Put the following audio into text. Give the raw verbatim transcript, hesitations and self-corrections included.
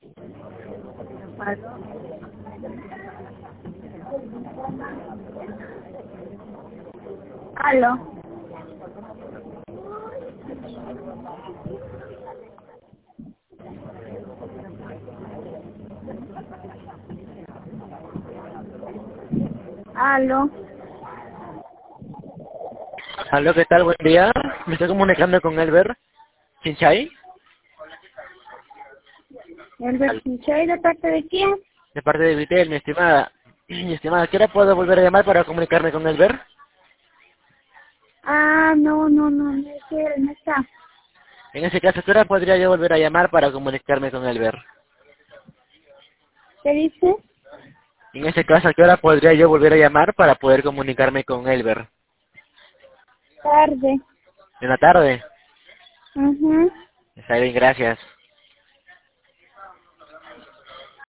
¿Aló? ¿Aló? ¿Aló? Aló, ¿qué tal? Buen día. Me estoy comunicando con Elber Chinchay. ¿El Al- Berchinchay de parte de quién? De parte de Vitel, mi estimada. Mi estimada, ¿qué hora puedo volver a llamar para comunicarme con Elber? Ah, no, no, no, no quiere, no está. En ese caso, ¿qué hora podría yo volver a llamar para comunicarme con Elber? ¿Qué dice? En ese caso, ¿a qué hora podría yo volver a llamar para poder comunicarme con Elber? Tarde. ¿En la tarde? Ajá. Está bien, gracias.